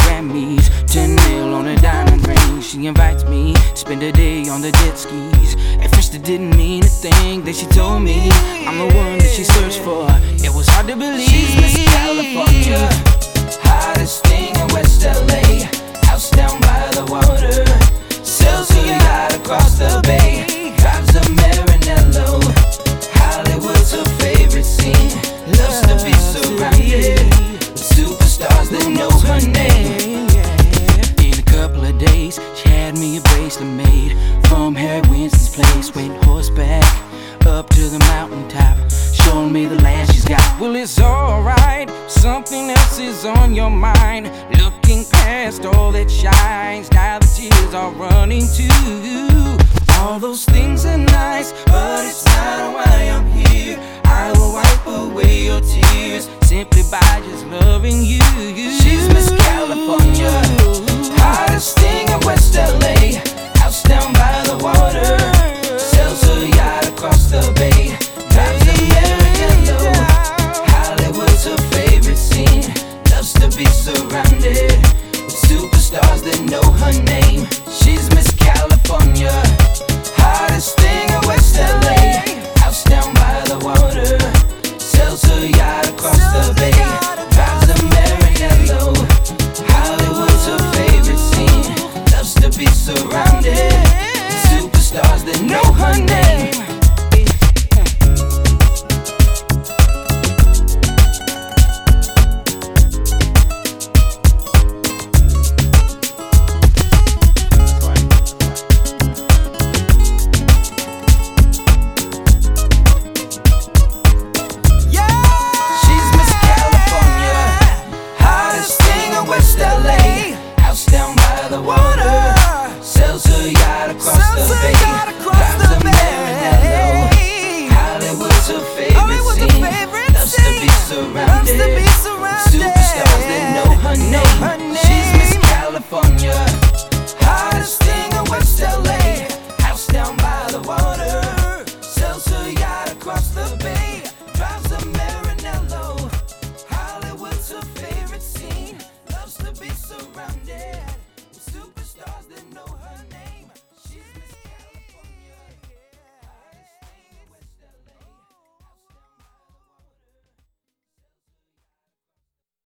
Grammys, 10 mil on a diamond ring. She invites me to spend a day on the jet skis. At first it didn't mean a thing. Then she told me I'm the one that she searched for. It was hard to believe. She's Miss California, hottest thing in West LA. House down by the water, sails a yacht across the bay. Drives a Maranello, Hollywood's her favorite scene. Loves to be surrounded with superstars that know her name. In a couple of days, she had me a bracelet made from Harry Winston's place. Went horseback up to the mountaintop, showing me the land she's got. Well, it's alright, something else is on your mind. Looking past all that shines, now the tears are running too. All those things are nice, but it's not why I'm here. I will wipe away your tears simply by just loving you. She's Miss California, hottest thing in West LA. House down by the water, sails a yacht across the bay. Drives a Maranello, Hollywood's her favorite scene. Loves to be surrounded with superstars that know her name. She's Miss California, hottest thing in West LA. House down by the water, sails a yacht across the bay. Drives a Maranello, Hollywood's her favorite scene. Loves to be surrounded